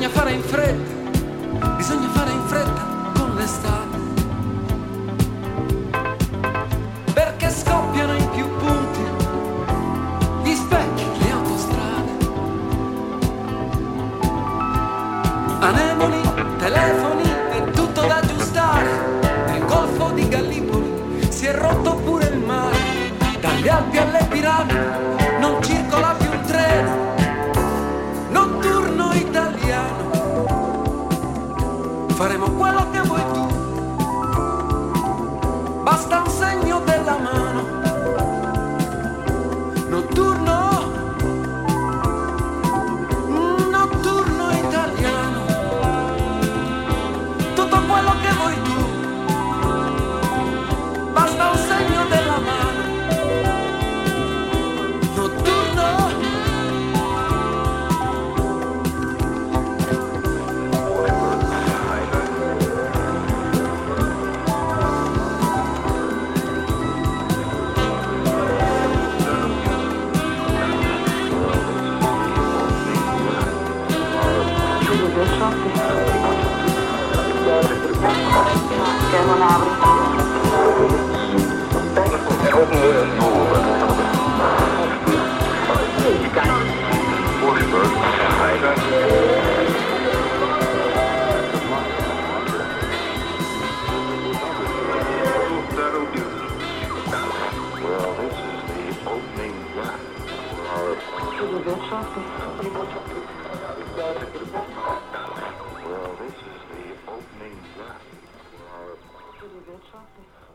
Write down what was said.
fare in fretta con l'estate, perché scoppiano in più punti gli specchi, le autostrade, anemoni, telefoni, è tutto da aggiustare. Nel golfo di Gallipoli si è rotto pure il mare, dalle Alpi alle piramidi non circola più un treno notturno italiano. Faremo quello che vuoi tu, basta un segno della mano. Notturno, notturno italiano. Tutto quello che vuoi tu, basta un segno della mano. Notturno. Che non apre. Well, this is the opening draft.